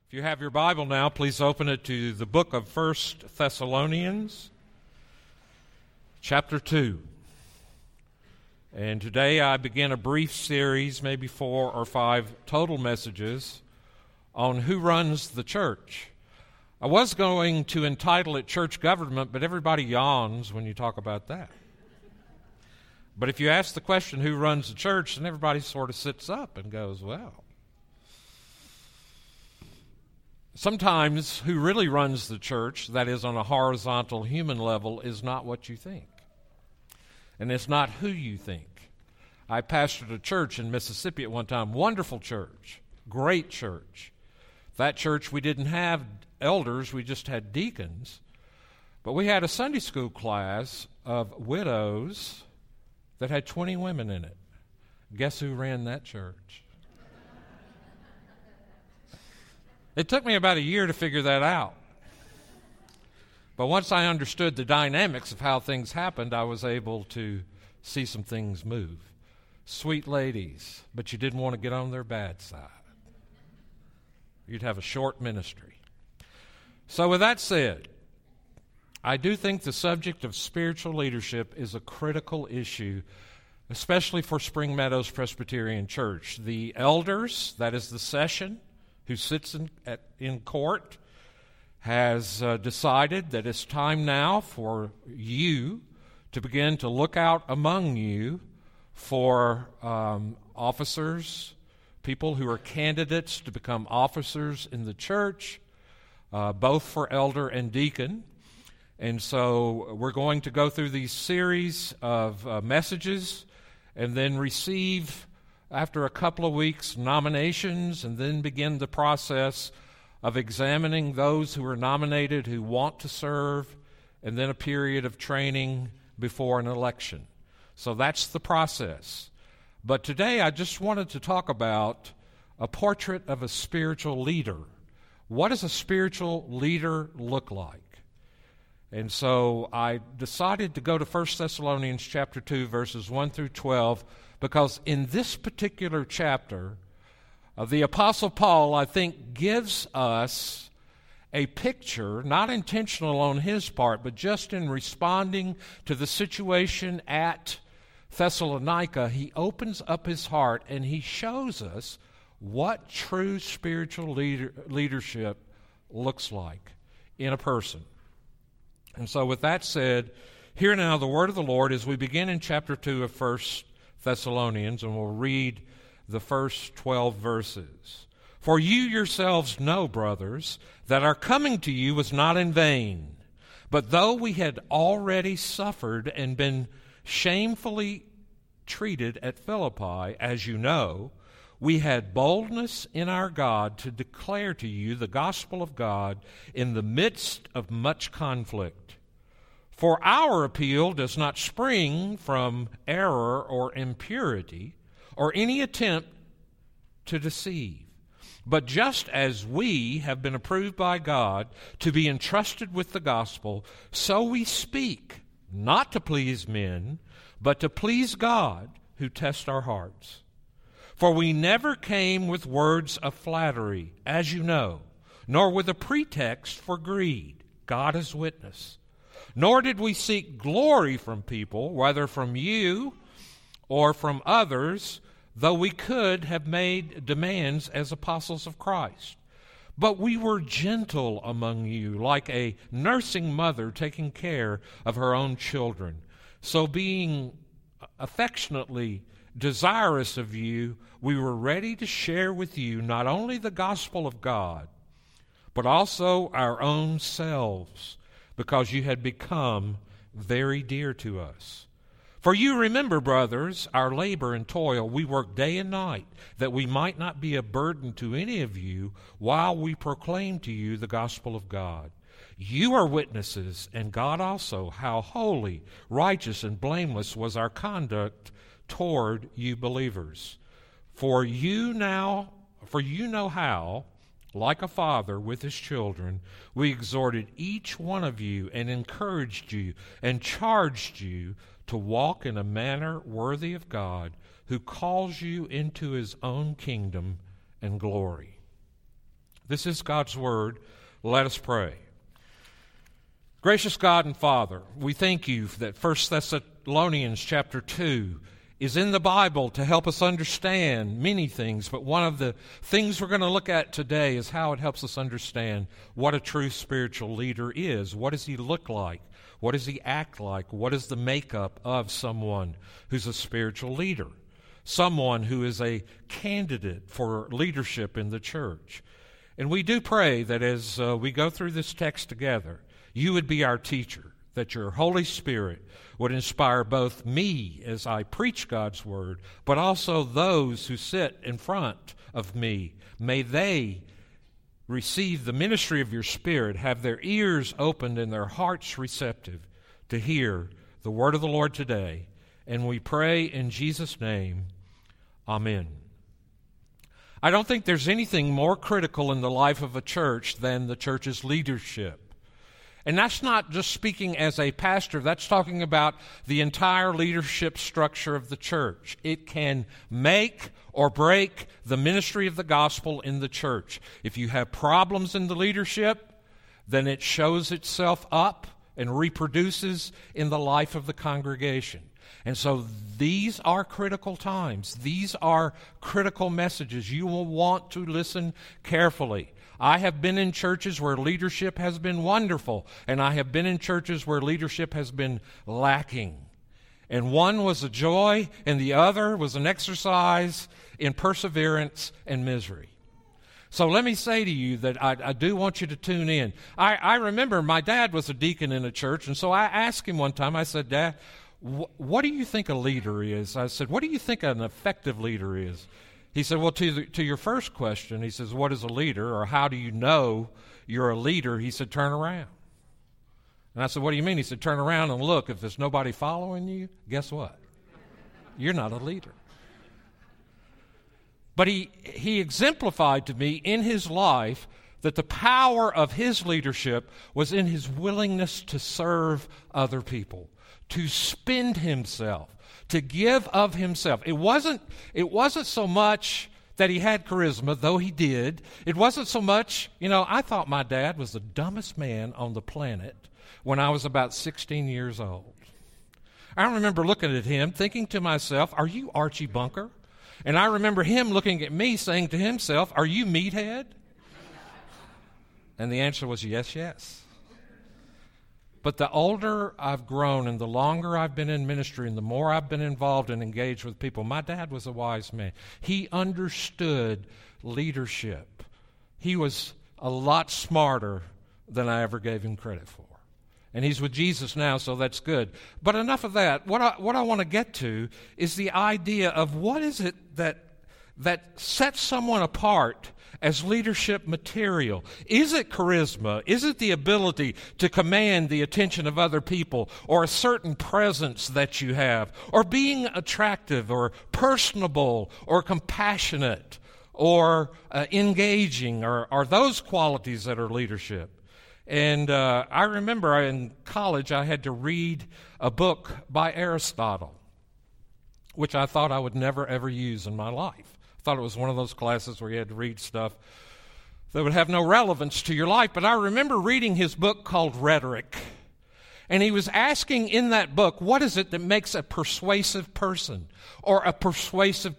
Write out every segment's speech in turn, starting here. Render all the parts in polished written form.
If you have your Bible now, please open it to the book of 1 Thessalonians, chapter 2. And today I begin a brief series, maybe 4 or 5 total messages, on who runs the church. I was going to entitle it Church Government, but everybody yawns when you talk about that. But if you ask the question, who runs the church, then everybody sort of sits up and goes, well. Sometimes who really runs the church, that is on a horizontal human level, is not what you think. And it's not who you think. I pastored a church in Mississippi at one time, wonderful church, great church. That church, we didn't have elders, we just had deacons. But we had a Sunday school class of widows that had 20 women in it. Guess who ran that church? It took me about a year to figure that out. But once I understood the dynamics of how things happened, I was able to see some things move. Sweet ladies, but you didn't want to get on their bad side. You'd have a short ministry. So with that said, I do think the subject of spiritual leadership is a critical issue, especially for Spring Meadows Presbyterian Church. The elders, that is the session, who sits in court, has decided that it's time now for you to begin to look out among you for officers, people who are candidates to become officers in the church, both for elder and deacon. And so we're going to go through these series of messages and then receive, after a couple of weeks, nominations, and then begin the process of examining those who are nominated who want to serve, and then a period of training before an election. So that's the process. But today I just wanted to talk about a portrait of a spiritual leader. What does a spiritual leader look like? And so I decided to go to 1 Thessalonians chapter 2, verses 1 through 12, because in this particular chapter, the Apostle Paul, I think, gives us a picture, not intentional on his part, but just in responding to the situation at Thessalonica, he opens up his heart and he shows us what true spiritual leadership looks like in a person. And so with that said, hear now the word of the Lord as we begin in chapter 2 of 1 Thessalonians, and we'll read the first 12 verses. For you yourselves know, brothers, that our coming to you was not in vain. But though we had already suffered and been shamefully treated at Philippi, as you know, we had boldness in our God to declare to you the gospel of God in the midst of much conflict. For our appeal does not spring from error or impurity or any attempt to deceive. But just as we have been approved by God to be entrusted with the gospel, so we speak, not to please men, but to please God who tests our hearts. For we never came with words of flattery, as you know, nor with a pretext for greed. God is witness. Nor did we seek glory from people, whether from you or from others, though we could have made demands as apostles of Christ. But we were gentle among you, like a nursing mother taking care of her own children. So being affectionately desirous of you, we were ready to share with you not only the gospel of God, but also our own selves, because you had become very dear to us. For you remember, brothers, our labor and toil. We worked day and night, that we might not be a burden to any of you while we proclaim to you the gospel of God. You are witnesses, and God also, how holy, righteous, and blameless was our conduct toward you believers. For you know how, like a father with his children, we exhorted each one of you and encouraged you and charged you to walk in a manner worthy of God, who calls you into his own kingdom and glory. This is God's Word. Let us pray. Gracious God and Father, we thank you that 1 Thessalonians chapter 2 is in the Bible to help us understand many things, but one of the things we're going to look at today is how it helps us understand what a true spiritual leader is. What does he look like? What does he act like? What is the makeup of someone who's a spiritual leader? Someone who is a candidate for leadership in the church. And we do pray that as we go through this text together, you would be our teacher, that your Holy Spirit would inspire both me as I preach God's Word, but also those who sit in front of me. May they receive the ministry of your Spirit, have their ears opened and their hearts receptive to hear the word of the Lord today. And we pray in Jesus' name, amen. I don't think there's anything more critical in the life of a church than the church's leadership. And that's not just speaking as a pastor, that's talking about the entire leadership structure of the church. It can make or break the ministry of the gospel in the church. If you have problems in the leadership, then it shows itself up and reproduces in the life of the congregation. And so these are critical times. These are critical messages. You will want to listen carefully. I have been in churches where leadership has been wonderful, and I have been in churches where leadership has been lacking. And one was a joy, and the other was an exercise in perseverance and misery. So let me say to you that I do want you to tune in. I remember my dad was a deacon in a church, and so I asked him one time, I said, Dad, what do you think a leader is? I said, what do you think an effective leader is? He said, well, to your first question, he says, what is a leader, or how do you know you're a leader? He said, turn around. And I said, what do you mean? He said, turn around and look. If there's nobody following you, guess what? You're not a leader. But he exemplified to me in his life that the power of his leadership was in his willingness to serve other people, to spend himself, to give of himself. It wasn't so much that he had charisma, though he did. It wasn't so much, I thought my dad was the dumbest man on the planet when I was about 16 years old. I remember looking at him, thinking to myself, are you Archie Bunker? And I remember him looking at me, saying to himself, are you Meathead? And the answer was yes, yes. But the older I've grown and the longer I've been in ministry and the more I've been involved and engaged with people, my dad was a wise man. He understood leadership. He was a lot smarter than I ever gave him credit for. And he's with Jesus now, so that's good. But enough of that. What I want to get to is the idea of what is it that sets someone apart as leadership material. Is it charisma? Is it the ability to command the attention of other people, or a certain presence that you have, or being attractive or personable or compassionate or engaging, or are those qualities that are leadership? And I remember in college I had to read a book by Aristotle, which I thought I would never, ever use in my life. I thought it was one of those classes where you had to read stuff that would have no relevance to your life. But I remember reading his book called Rhetoric. And he was asking in that book, what is it that makes a persuasive person or a persuasive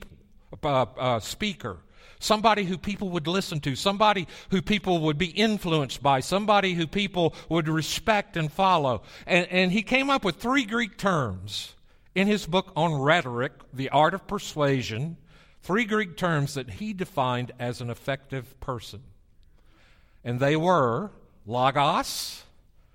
speaker? Somebody who people would listen to, somebody who people would be influenced by, somebody who people would respect and follow. And he came up with 3 Greek terms in his book on rhetoric, the art of persuasion, 3 Greek terms that he defined as an effective person. And they were logos,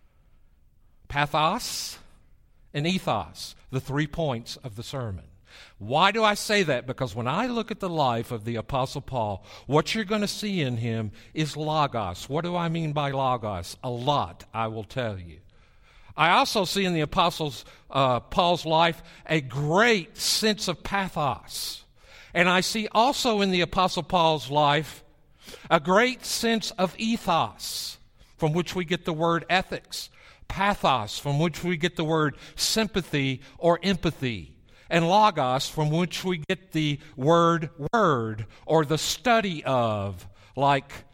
pathos, and ethos, the 3 points of the sermon. Why do I say that? Because when I look at the life of the Apostle Paul, what you're going to see in him is logos. What do I mean by logos? A lot, I will tell you. I also see in the Apostle Paul's life a great sense of pathos. And I see also in the Apostle Paul's life a great sense of ethos, from which we get the word ethics. Pathos, from which we get the word sympathy or empathy. And logos, from which we get the word or the study of, like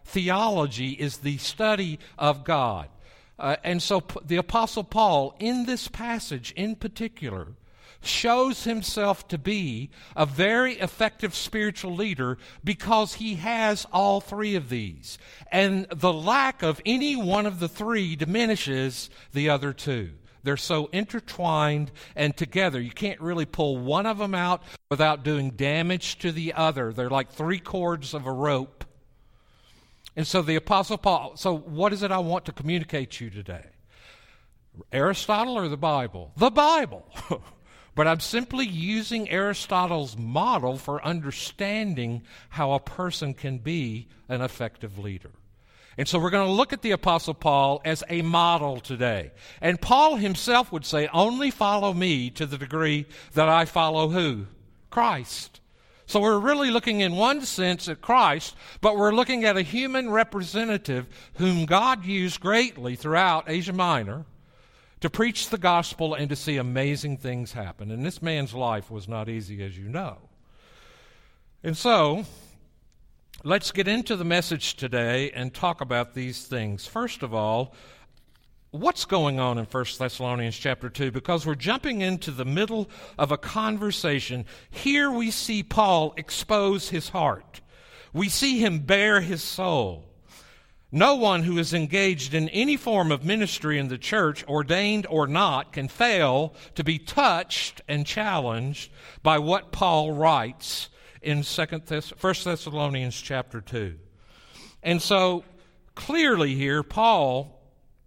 theology is the study of God. And so the Apostle Paul, in this passage in particular, shows himself to be a very effective spiritual leader because he has all three of these. And the lack of any one of the three diminishes the other two. They're so intertwined and together. You can't really pull one of them out without doing damage to the other. They're like three cords of a rope. And so the Apostle Paul, so what is it I want to communicate to you today? Aristotle or the Bible? The Bible. But I'm simply using Aristotle's model for understanding how a person can be an effective leader. And so we're going to look at the Apostle Paul as a model today. And Paul himself would say, only follow me to the degree that I follow who? Christ. So we're really looking in one sense at Christ, but we're looking at a human representative whom God used greatly throughout Asia Minor to preach the gospel and to see amazing things happen. And this man's life was not easy, as you know. And so let's get into the message today and talk about these things. First of all, what's going on in 1 Thessalonians chapter 2? Because we're jumping into the middle of a conversation. Here we see Paul expose his heart. We see him bare his soul. No one who is engaged in any form of ministry in the church, ordained or not, can fail to be touched and challenged by what Paul writes in 1 Thessalonians chapter 2. And so clearly here, Paul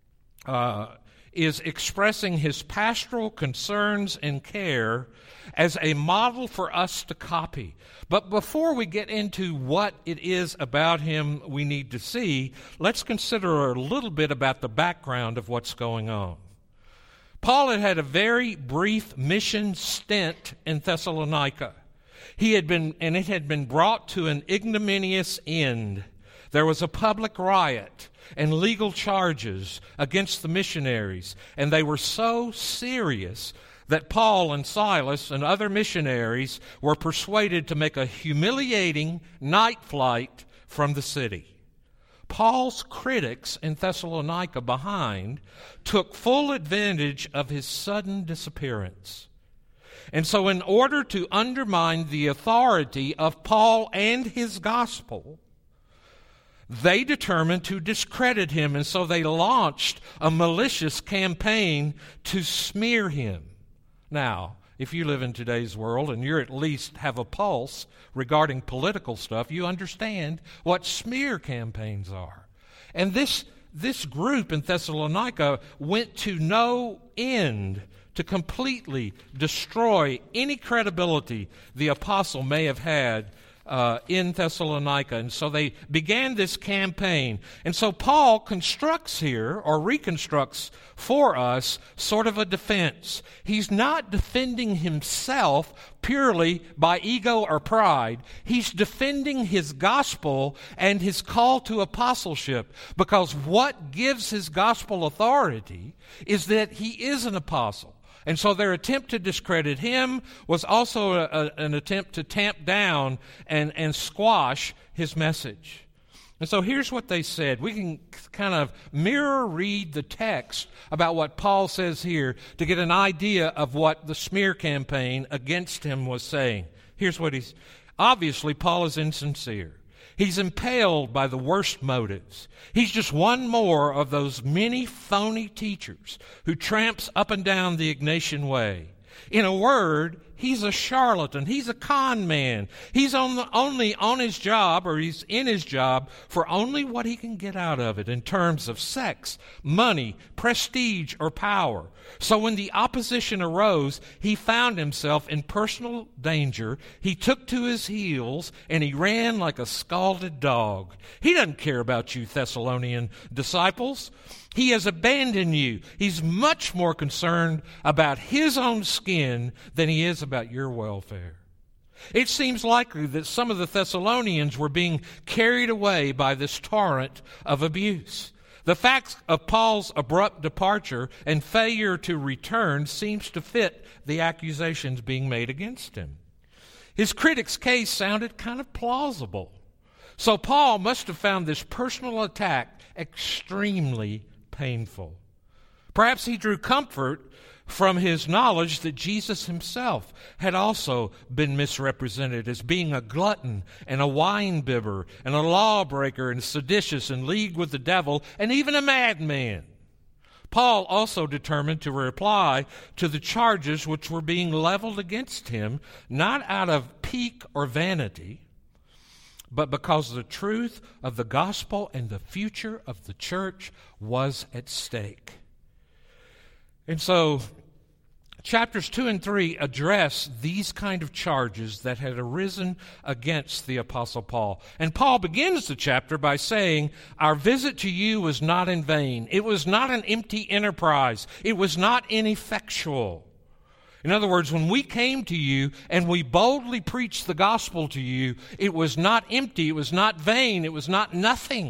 is expressing his pastoral concerns and care as a model for us to copy. But before we get into what it is about him we need to see, let's consider a little bit about the background of what's going on. Paul had a very brief mission stint in Thessalonica. It had been brought to an ignominious end. There was a public riot and legal charges against the missionaries, and they were so serious that Paul and Silas and other missionaries were persuaded to make a humiliating night flight from the city. Paul's critics in Thessalonica took full advantage of his sudden disappearance. And so in order to undermine the authority of Paul and his gospel, they determined to discredit him, and so they launched a malicious campaign to smear him. Now, if you live in today's world and you at least have a pulse regarding political stuff, you understand what smear campaigns are. And this group in Thessalonica went to no end to completely destroy any credibility the apostle may have had in Thessalonica. And so they began this campaign. And so Paul constructs here, or reconstructs for us, sort of a defense. He's not defending himself purely by ego or pride. He's defending his gospel and his call to apostleship, because what gives his gospel authority is that he is an apostle. And so their attempt to discredit him was also an attempt to tamp down and squash his message. And so here's what they said. We can kind of mirror read the text about what Paul says here to get an idea of what the smear campaign against him was saying. Here's what obviously Paul is insincere. He's impelled by the worst motives. He's just one more of those many phony teachers who tramps up and down the Ignatian way. In a word, he's a charlatan. He's a con man. He's only on his job, or he's in his job for only what he can get out of it in terms of sex, money, prestige, or power. So when the opposition arose, he found himself in personal danger. He took to his heels and he ran like a scalded dog. He doesn't care about you, Thessalonian disciples. He has abandoned you. He's much more concerned about his own skin than he is about your welfare. It seems likely that some of the Thessalonians were being carried away by this torrent of abuse. The fact of Paul's abrupt departure and failure to return seems to fit the accusations being made against him. His critics' case sounded kind of plausible. So Paul must have found this personal attack extremely painful. Perhaps he drew comfort from his knowledge that Jesus himself had also been misrepresented as being a glutton and a wine-bibber and a lawbreaker and seditious and leagued with the devil and even a madman. Paul also determined to reply to the charges which were being leveled against him, not out of pique or vanity, but because the truth of the gospel and the future of the church was at stake. And so, chapters 2 and 3 address these kind of charges that had arisen against the Apostle Paul. And Paul begins the chapter by saying, our visit to you was not in vain. It was not an empty enterprise. It was not ineffectual. In other words, when we came to you and we boldly preached the gospel to you, it was not empty, it was not vain, it was not nothing,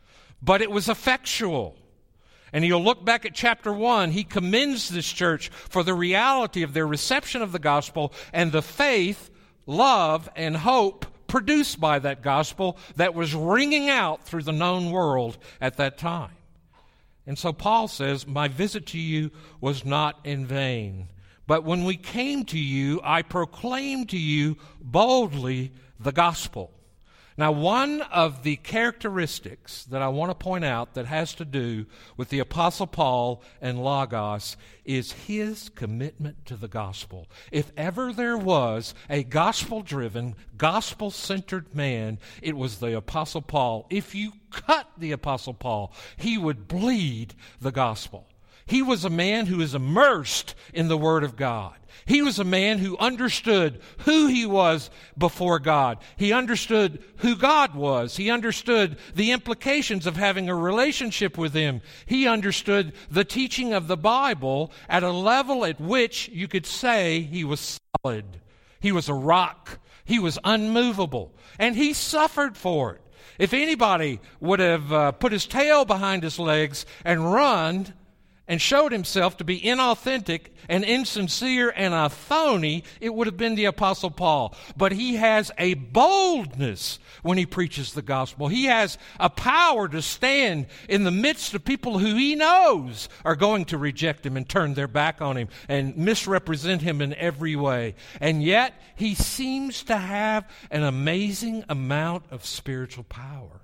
but it was effectual. And you'll look back at chapter 1, he commends this church for the reality of their reception of the gospel and the faith, love, and hope produced by that gospel that was ringing out through the known world at that time. And so Paul says, my visit to you was not in vain. But when we came to you, I proclaimed to you boldly the gospel. Now, one of the characteristics that I want to point out that has to do with the Apostle Paul and Logos is his commitment to the gospel. If ever there was a gospel-driven, gospel-centered man, it was the Apostle Paul. If you cut the Apostle Paul, he would bleed the gospel. He was a man who is immersed in the Word of God. He was a man who understood who he was before God. He understood who God was. He understood the implications of having a relationship with Him. He understood the teaching of the Bible at a level at which you could say he was solid. He was a rock. He was unmovable. And he suffered for it. If anybody would have put his tail behind his legs and run and showed himself to be inauthentic and insincere and a phony, it would have been the Apostle Paul. But he has a boldness when he preaches the gospel. He has a power to stand in the midst of people who he knows are going to reject him and turn their back on him and misrepresent him in every way. And yet, he seems to have an amazing amount of spiritual power.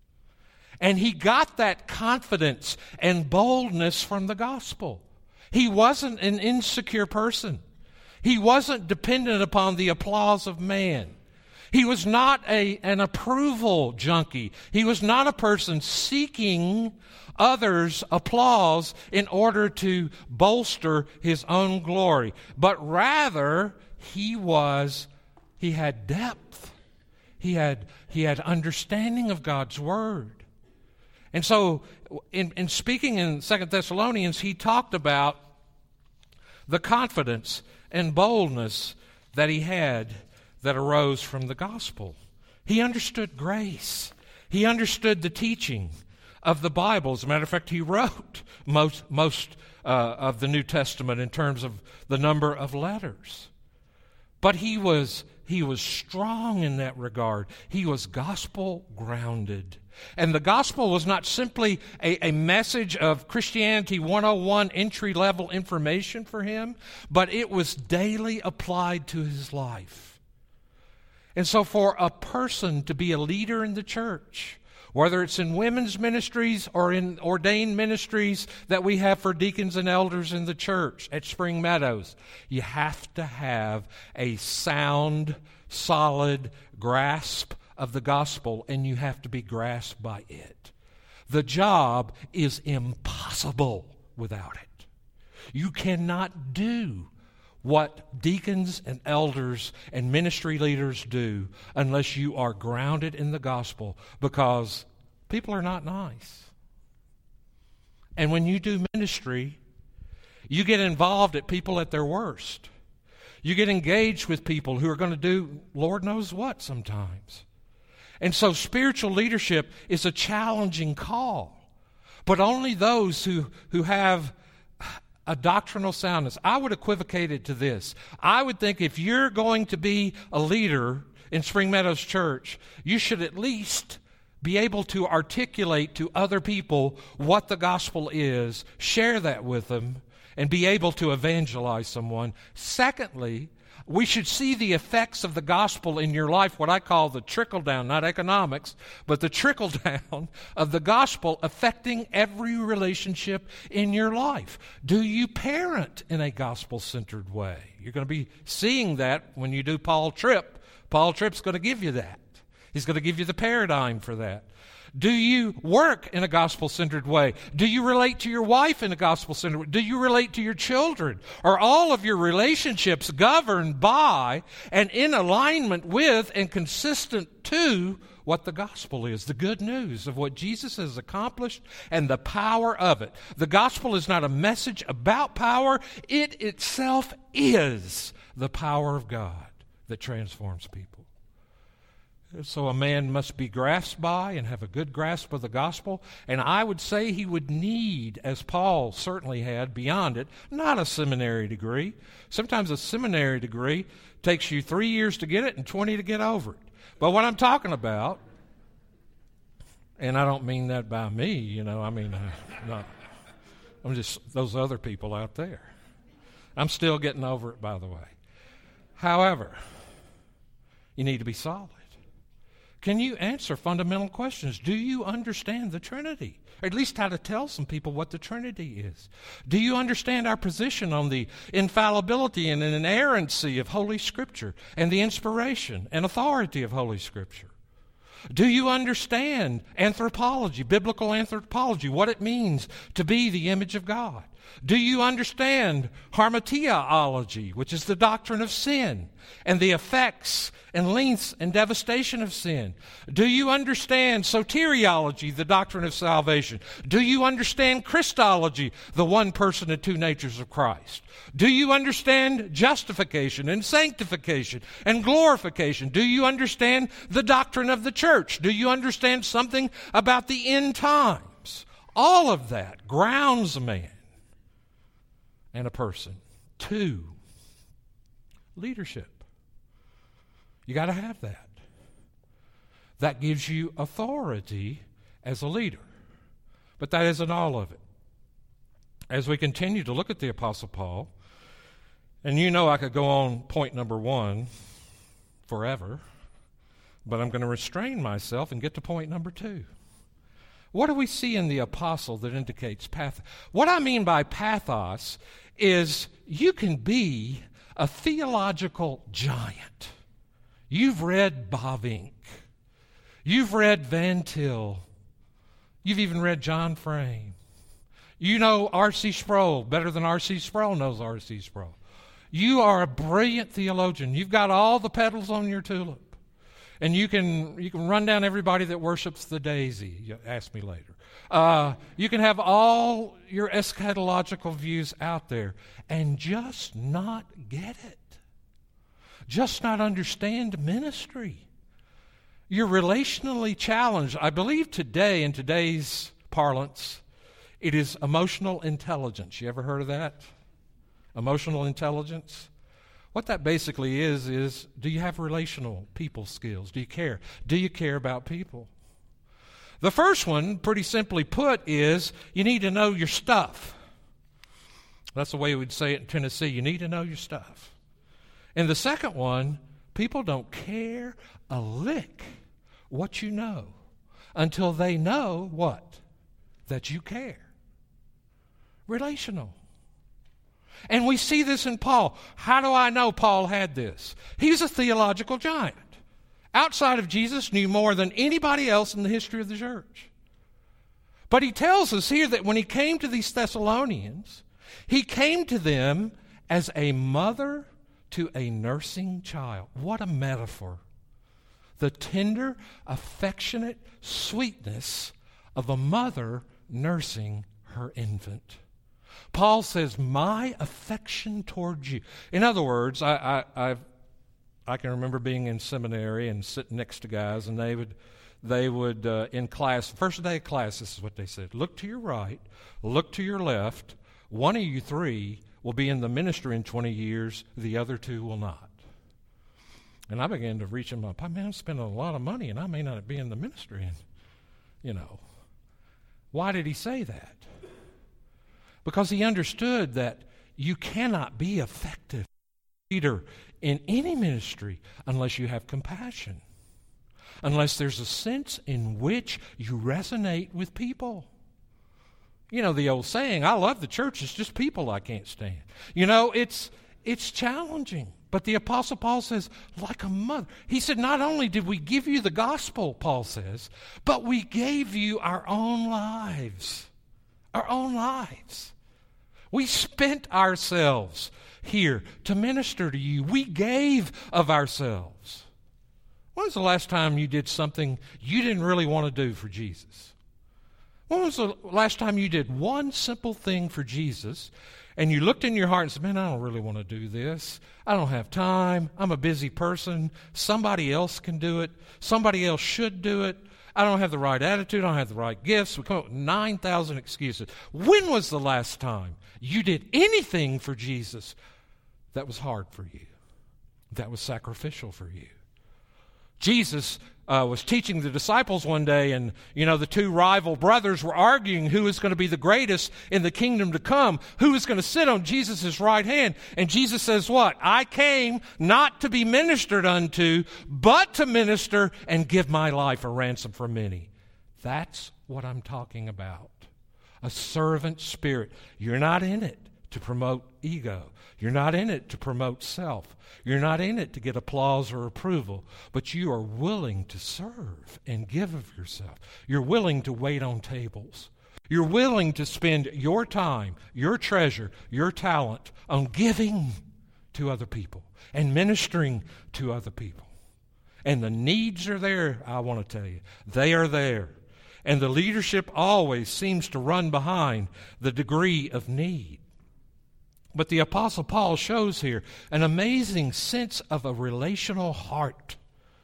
And he got that confidence and boldness from the gospel. He wasn't an insecure person. He wasn't dependent upon the applause of man. He was not an approval junkie. He was not a person seeking others' applause in order to bolster his own glory. But rather, he had depth. He had understanding of God's Word. And so, in speaking in 2 Thessalonians, he talked about the confidence and boldness that he had that arose from the gospel. He understood grace. He understood the teaching of the Bible. As a matter of fact, he wrote most of the New Testament in terms of the number of letters. But he was strong in that regard. He was gospel-grounded. And the gospel was not simply a message of Christianity 101 entry-level information for him, but it was daily applied to his life. And so for a person to be a leader in the church, whether it's in women's ministries or in ordained ministries that we have for deacons and elders in the church at Spring Meadows, you have to have a sound, solid grasp of the gospel, and you have to be grasped by it. The job is impossible without it. You cannot do what deacons and elders and ministry leaders do unless you are grounded in the gospel, because people are not nice. And when you do ministry, you get involved at people at their worst. You get engaged with people who are going to do Lord knows what sometimes. And so spiritual leadership is a challenging call, but only those who have a doctrinal soundness. I would equivocate it to this. I would think if you're going to be a leader, in Spring Meadows Church, you should at least be able to articulate to other people what the gospel is, share that with them, and be able to evangelize someone. Secondly, we should see the effects of the gospel in your life, what I call the trickle-down, not economics, but the trickle-down of the gospel affecting every relationship in your life. Do you parent in a gospel-centered way? You're going to be seeing that when you do Paul Tripp. Paul Tripp's going to give you that. He's going to give you the paradigm for that. Do you work in a gospel-centered way? Do you relate to your wife in a gospel-centered way? Do you relate to your children? Are all of your relationships governed by and in alignment with and consistent to what the gospel is, the good news of what Jesus has accomplished and the power of it? The gospel is not a message about power. It itself is the power of God that transforms people. So a man must be grasped by and have a good grasp of the gospel. And I would say he would need, as Paul certainly had, beyond it, not a seminary degree. Sometimes a seminary degree takes you 3 years to get it and 20 to get over it. But what I'm talking about, and I don't mean that by me, I'm just those other people out there. I'm still getting over it, by the way. However, you need to be solid. Can you answer fundamental questions? Do you understand the Trinity? Or at least how to tell some people what the Trinity is. Do you understand our position on the infallibility and inerrancy of Holy Scripture and the inspiration and authority of Holy Scripture? Do you understand anthropology, biblical anthropology, what it means to be the image of God? Do you understand hamartiaology, which is the doctrine of sin and the effects and lengths and devastation of sin? Do you understand soteriology, the doctrine of salvation? Do you understand Christology, the one person and two natures of Christ? Do you understand justification and sanctification and glorification? Do you understand the doctrine of the church? Do you understand something about the end times? All of that grounds a man and a person. 2, leadership. You got to have that. That gives you authority as a leader. But that isn't all of it. As we continue to look at the Apostle Paul, and I could go on point number 1 forever, but I'm going to restrain myself and get to point number 2. What do we see in the apostle that indicates pathos? What I mean by pathos is you can be a theological giant. You've read Bavinck. You've read Van Til. You've even read John Frame. You know R.C. Sproul better than R.C. Sproul knows R.C. Sproul. You are a brilliant theologian. You've got all the petals on your tulip. And you can run down everybody that worships the daisy. You ask me later. You can have all your eschatological views out there and just not get it. Just not understand ministry. You're relationally challenged. I believe today, in today's parlance, it is emotional intelligence. You ever heard of that? Emotional intelligence? What that basically is do you have relational people skills? Do you care? Do you care about people? The first one, pretty simply put, is you need to know your stuff. That's the way we'd say it in Tennessee. You need to know your stuff. And the second one, people don't care a lick what you know until they know what? That you care. Relational. And we see this in Paul. How do I know Paul had this? He's a theological giant. Outside of Jesus, knew more than anybody else in the history of the church. But he tells us here that when he came to these Thessalonians, he came to them as a mother to a nursing child. What a metaphor. The tender, affectionate sweetness of a mother nursing her infant. Paul says, my affection towards you. In other words, I can remember being in seminary and sitting next to guys, and they would in class, first day of class, this is what they said: look to your right, look to your left. One of you 3 will be in the ministry in 20 years. The other 2 will not. And I began to reach in my pocket. Man, I'm spending a lot of money, and I may not be in the ministry. And, why did he say that? Because he understood that you cannot be effective leader in any ministry unless you have compassion, unless there's a sense in which you resonate with people. The old saying, I love the church, it's just people I can't stand. It's challenging. But the Apostle Paul says, like a mother. He said, not only did we give you the gospel, Paul says, but we gave you our own lives. Our own lives. We spent ourselves here to minister to you. We gave of ourselves. When was the last time you did something you didn't really want to do for Jesus? When was the last time you did one simple thing for Jesus and you looked in your heart and said, man, I don't really want to do this. I don't have time. I'm a busy person. Somebody else can do it. Somebody else should do it. I don't have the right attitude. I don't have the right gifts. We come up with 9,000 excuses. When was the last time you did anything for Jesus that was hard for you, that was sacrificial for you? Jesus was teaching the disciples one day, and, the two rival brothers were arguing who is going to be the greatest in the kingdom to come, who is going to sit on Jesus' right hand. And Jesus says what? I came not to be ministered unto, but to minister and give my life a ransom for many. That's what I'm talking about. A servant spirit. You're not in it to promote ego. You're not in it to promote self. You're not in it to get applause or approval, but you are willing to serve and give of yourself. You're willing to wait on tables. You're willing to spend your time, your treasure, your talent on giving to other people and ministering to other people. And the needs are there, I want to tell you. They are there. And the leadership always seems to run behind the degree of need. But the Apostle Paul shows here an amazing sense of a relational heart.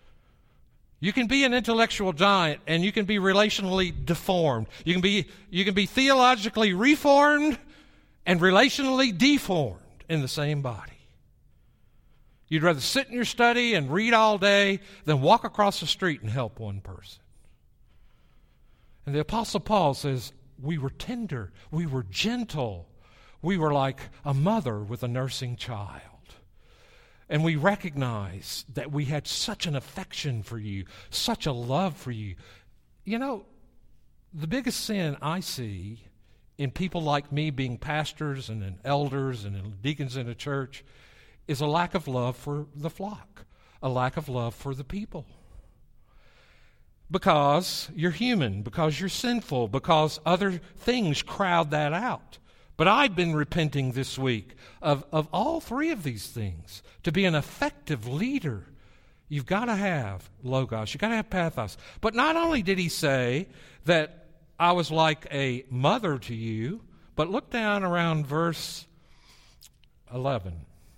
You can be an intellectual giant and you can be relationally deformed. You can be theologically reformed and relationally deformed in the same body. You'd rather sit in your study and read all day than walk across the street and help one person. And the Apostle Paul says, we were tender, we were gentle. We were like a mother with a nursing child. And we recognized that we had such an affection for you, such a love for you. The biggest sin I see in people like me being pastors and in elders and in deacons in a church is a lack of love for the flock, a lack of love for the people. Because you're human, because you're sinful, because other things crowd that out. But I've been repenting this week of all three of these things. To be an effective leader, you've got to have logos, you've got to have pathos. But not only did he say that I was like a mother to you, but look down around verse 11.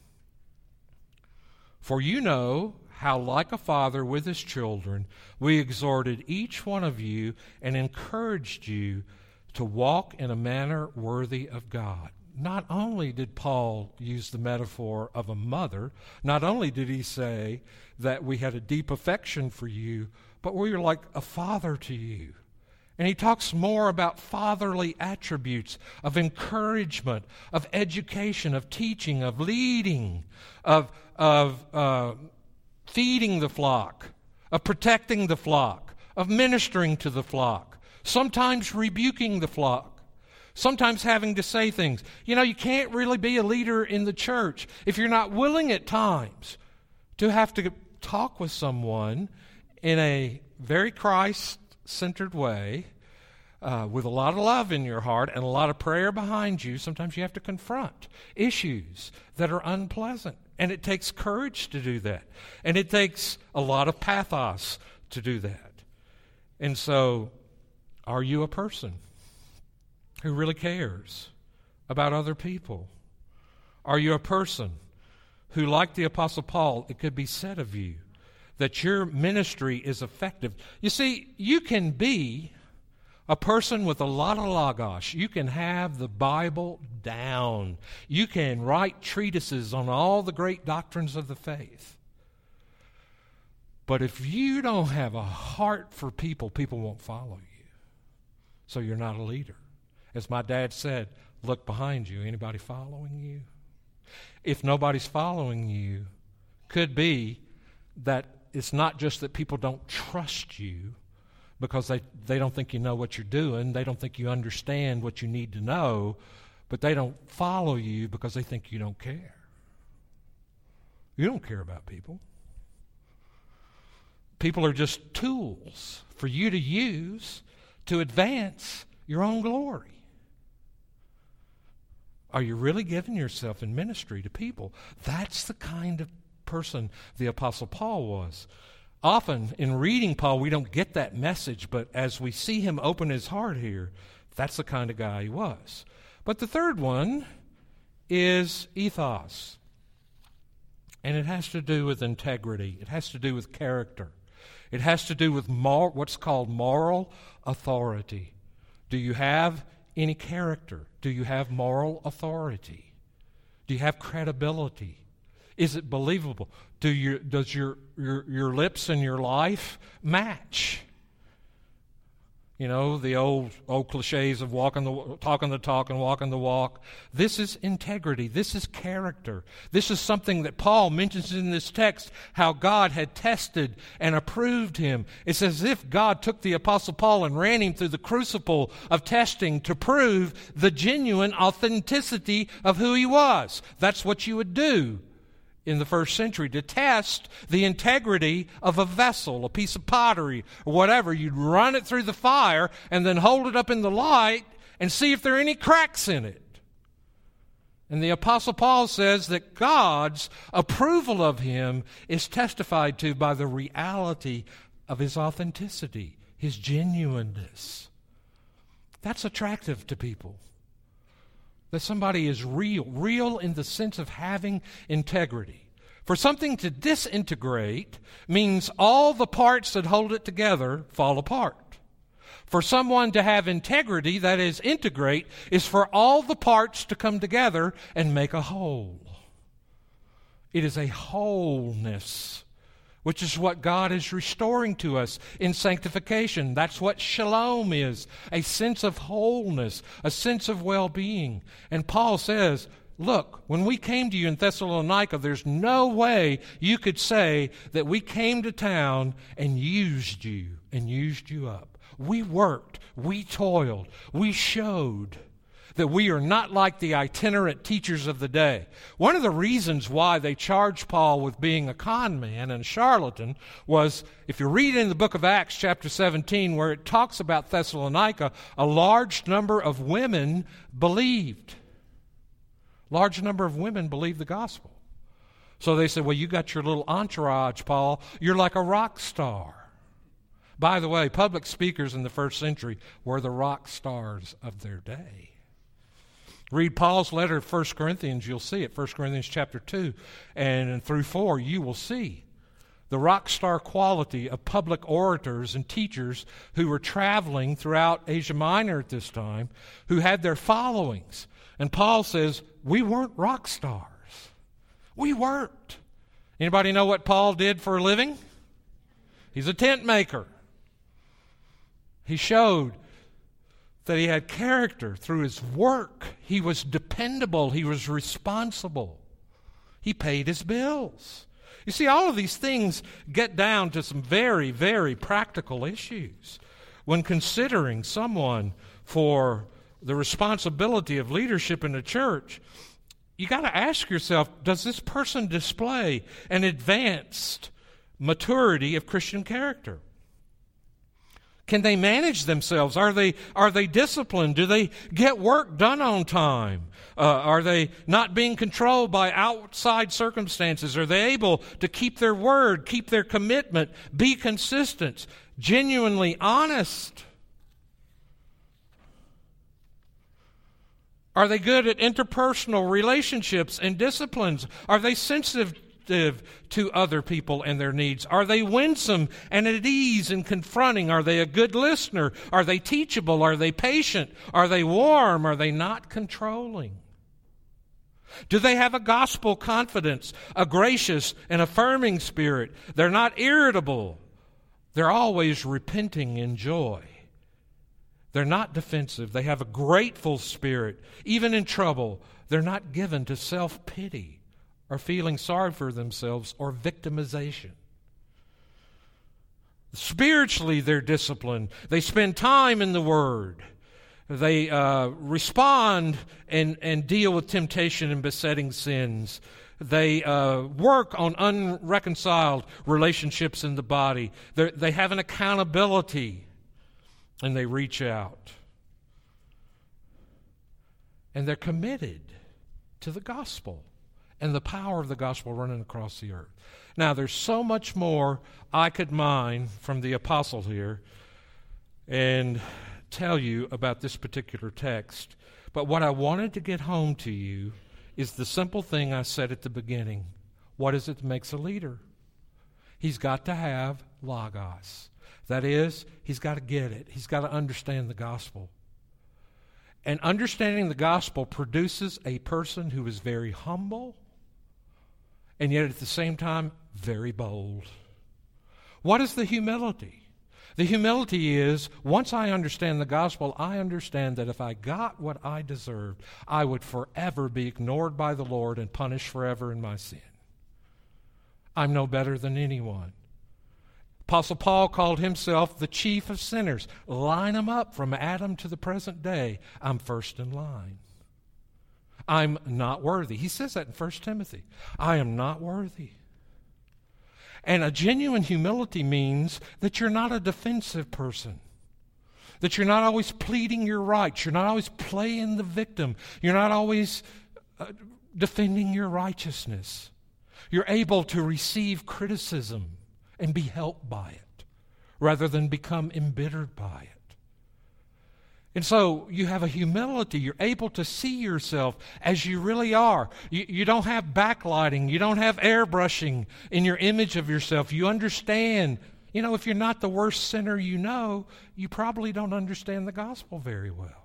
For you know how like a father with his children, we exhorted each one of you and encouraged you to walk in a manner worthy of God. Not only did Paul use the metaphor of a mother, not only did he say that we had a deep affection for you, but we were like a father to you. And he talks more about fatherly attributes of encouragement, of education, of teaching, of leading, of feeding the flock, of protecting the flock, of ministering to the flock. Sometimes rebuking the flock, sometimes having to say things. You can't really be a leader in the church if you're not willing at times to have to talk with someone in a very Christ-centered way, with a lot of love in your heart and a lot of prayer behind you. Sometimes you have to confront issues that are unpleasant, and it takes courage to do that. And it takes a lot of pathos to do that. And so, are you a person who really cares about other people? Are you a person who, like the Apostle Paul, it could be said of you that your ministry is effective? You see, you can be a person with a lot of logos. You can have the Bible down. You can write treatises on all the great doctrines of the faith. But if you don't have a heart for people, people won't follow you. So you're not a leader. As my dad said, look behind you. Anybody following you? If nobody's following you, could be that it's not just that people don't trust you because they don't think you know what you're doing. They don't think you understand what you need to know. But they don't follow you because they think you don't care. You don't care about people. People are just tools for you to use to advance your own glory. Are you really giving yourself in ministry to people? That's the kind of person the Apostle Paul was. Often in reading Paul, we don't get that message, but as we see him open his heart here, that's the kind of guy he was. But the third one is ethos. And it has to do with integrity. It has to do with character. It has to do with what's called moral authority. Do you have any character? Do you have moral authority? Do you have credibility? Is it believable? Does your lips and your life match? You know, the old cliches of talking the talk and walking the walk. This is integrity. This is character. This is something that Paul mentions in this text, how God had tested and approved him. It's as if God took the Apostle Paul and ran him through the crucible of testing to prove the genuine authenticity of who he was. That's what you would do in the first century, to test the integrity of a vessel, a piece of pottery, or whatever. You'd run it through the fire and then hold it up in the light and see if there are any cracks in it. And the Apostle Paul says that God's approval of him is testified to by the reality of his authenticity, his genuineness. That's attractive to people. That somebody is real in the sense of having integrity. For something to disintegrate means all the parts that hold it together fall apart. For someone to have integrity, that is, integrate, is for all the parts to come together and make a whole. It is a wholeness, which is what God is restoring to us in sanctification. That's what shalom is, a sense of wholeness, a sense of well-being. And Paul says, look, when we came to you in Thessalonica, there's no way you could say that we came to town and used you up. We worked, we toiled, we showed that we are not like the itinerant teachers of the day. One of the reasons why they charged Paul with being a con man and a charlatan was, if you read in the book of Acts chapter 17, where it talks about Thessalonica, a large number of women believed. Large number of women believed the gospel. So they said, well, you got your little entourage, Paul. You're like a rock star. By the way, public speakers in the first century were the rock stars of their day. Read Paul's letter to 1 Corinthians, you'll see it. 1 Corinthians chapter 2 and through 4, you will see the rock star quality of public orators and teachers who were traveling throughout Asia Minor at this time, who had their followings. And Paul says, we weren't rock stars. We weren't. Anybody know what Paul did for a living? He's a tent maker. He showed that he had character through his work. He was dependable. He was responsible. He paid his bills. You see, all of these things get down to some very, very practical issues. When considering someone for the responsibility of leadership in the church, you got to ask yourself, does this person display an advanced maturity of Christian character? Can they manage themselves? Are they disciplined? Do they get work done on time? Are they not being controlled by outside circumstances? Are they able to keep their word, keep their commitment, be consistent, genuinely honest? Are they good at interpersonal relationships and disciplines? Are they sensitive to other people and their needs? Are they winsome and at ease in confronting? Are they a good listener? Are they teachable? Are they patient? Are they warm? Are they not controlling? Do they have a gospel confidence, a gracious and affirming spirit? They're not irritable. They're always repenting in joy. They're not defensive. They have a grateful spirit. Even in trouble, they're not given to self-pity or feeling sorry for themselves or victimization. Spiritually, they're disciplined. They spend time in the Word. They respond and deal with temptation and besetting sins. They work on unreconciled relationships in the body. They have an accountability, and they reach out. And they're committed to the gospel and the power of the gospel running across the earth. Now, there's so much more I could mine from the apostle here and tell you about this particular text. But what I wanted to get home to you is the simple thing I said at the beginning. What is it that makes a leader? He's got to have logos. That is, he's got to get it. He's got to understand the gospel. And understanding the gospel produces a person who is very humble and yet at the same time very bold. What is the humility? The humility is, once I understand the gospel, I understand that if I got what I deserved, I would forever be ignored by the Lord and punished forever in my sin. I'm no better than anyone. Apostle Paul called himself the chief of sinners. Line them up from Adam to the present day. I'm first in line. I'm not worthy. He says that in 1 Timothy. I am not worthy. And a genuine humility means that you're not a defensive person, that you're not always pleading your rights, you're not always playing the victim, you're not always defending your righteousness. You're able to receive criticism and be helped by it rather than become embittered by it. And so you have a humility. You're able to see yourself as you really are. You don't have backlighting. You don't have airbrushing in your image of yourself. You understand. You know, if you're not the worst sinner you know, you probably don't understand the gospel very well.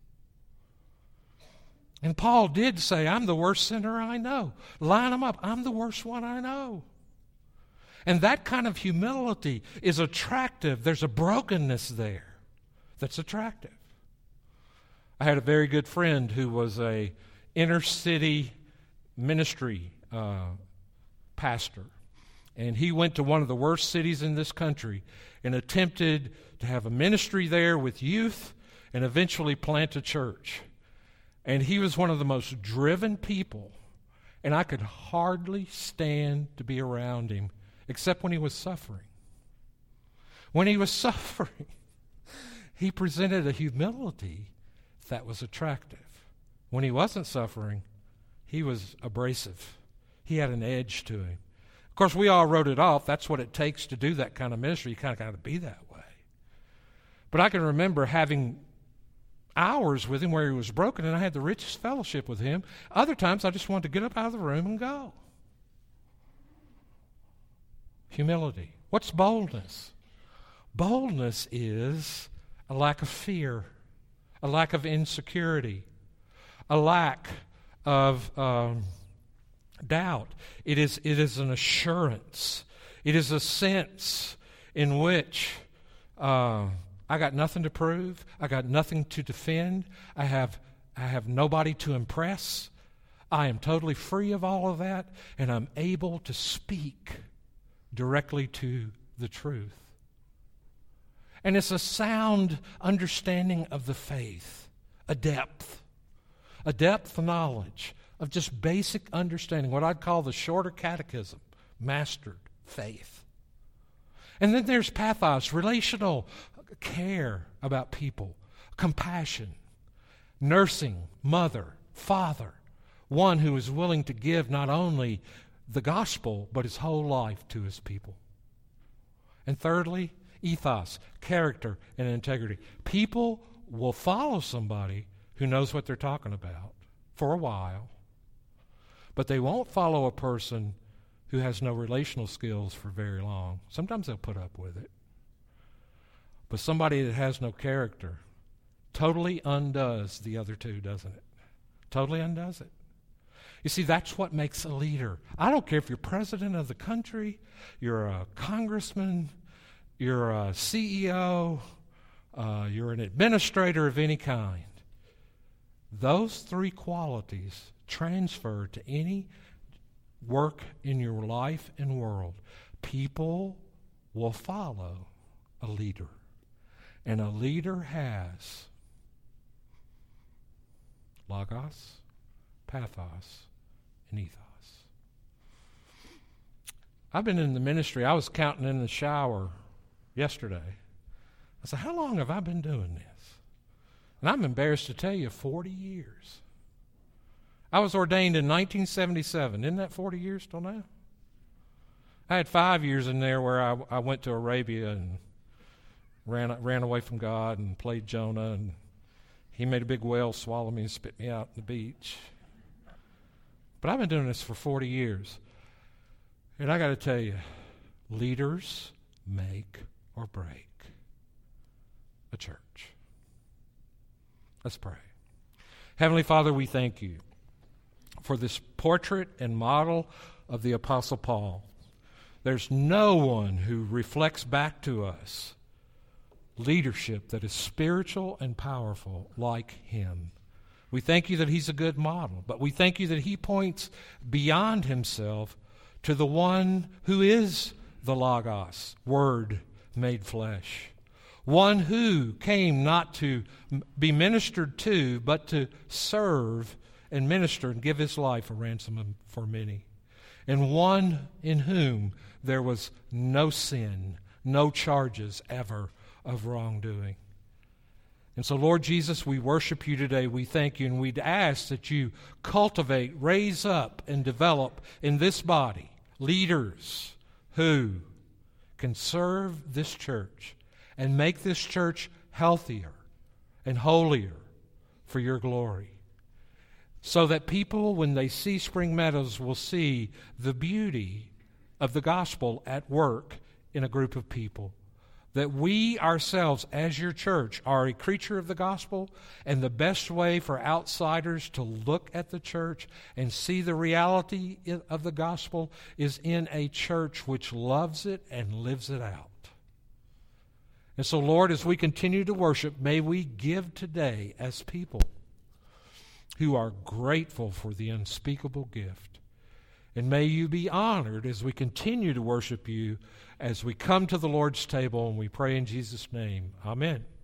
And Paul did say, I'm the worst sinner I know. Line them up. I'm the worst one I know. And that kind of humility is attractive. There's a brokenness there that's attractive. I had a very good friend who was a inner city ministry pastor. And he went to one of the worst cities in this country and attempted to have a ministry there with youth and eventually plant a church. And he was one of the most driven people. And I could hardly stand to be around him except when he was suffering. When he was suffering, he presented a humility that was attractive. When he wasn't suffering, he was abrasive. He had an edge to him. Of course, we all wrote it off. That's what it takes to do that kind of ministry. You kind of got to be that way. But I can remember having hours with him where he was broken, and I had the richest fellowship with him. Other times, I just wanted to get up out of the room and go. Humility. What's boldness? Boldness is a lack of fear, a lack of insecurity, a lack of doubt. It is an assurance. It is a sense in which I got nothing to prove. I got nothing to defend. I have nobody to impress. I am totally free of all of that, and I'm able to speak directly to the truth. And it's a sound understanding of the faith, a depth knowledge of just basic understanding, what I'd call the shorter catechism, mastered faith. And then there's pathos, relational care about people, compassion, nursing, mother, father, one who is willing to give not only the gospel, but his whole life to his people. And thirdly, ethos, character, and integrity. People will follow somebody who knows what they're talking about for a while, but they won't follow a person who has no relational skills for very long. Sometimes they'll put up with it. But somebody that has no character totally undoes the other two, doesn't it? Totally undoes it. You see, that's what makes a leader. I don't care if you're president of the country, you're a congressman, you're a CEO, you're an administrator of any kind. Those three qualities transfer to any work in your life and world. People will follow a leader. And a leader has logos, pathos, and ethos. I've been in the ministry. I was counting in the shower yesterday. I said, how long have I been doing this? And I'm embarrassed to tell you, 40 years. I was ordained in 1977. Isn't that 40 years till now? I had 5 years in there where I went to Arabia and ran away from God and played Jonah, and he made a big whale swallow me and spit me out on the beach. But I've been doing this for 40 years. And I got to tell you, leaders make or break a church. Let's pray. Heavenly Father, we thank you for this portrait and model of the Apostle Paul. There's no one who reflects back to us leadership that is spiritual and powerful like him. We thank you that he's a good model, but we thank you that he points beyond himself to the one who is the Logos, Word made flesh. One who came not to be ministered to, but to serve and minister and give his life a ransom for many. And one in whom there was no sin, no charges ever of wrongdoing. And so, Lord Jesus, we worship you today. We thank you, and we'd ask that you cultivate, raise up, and develop in this body leaders who can serve this church and make this church healthier and holier for your glory. So that people, when they see Spring Meadows, will see the beauty of the gospel at work in a group of people. That we ourselves, as your church, are a creature of the gospel, and the best way for outsiders to look at the church and see the reality of the gospel is in a church which loves it and lives it out. And so, Lord, as we continue to worship, may we give today as people who are grateful for the unspeakable gift. And may you be honored as we continue to worship you, as we come to the Lord's table, and we pray in Jesus' name. Amen.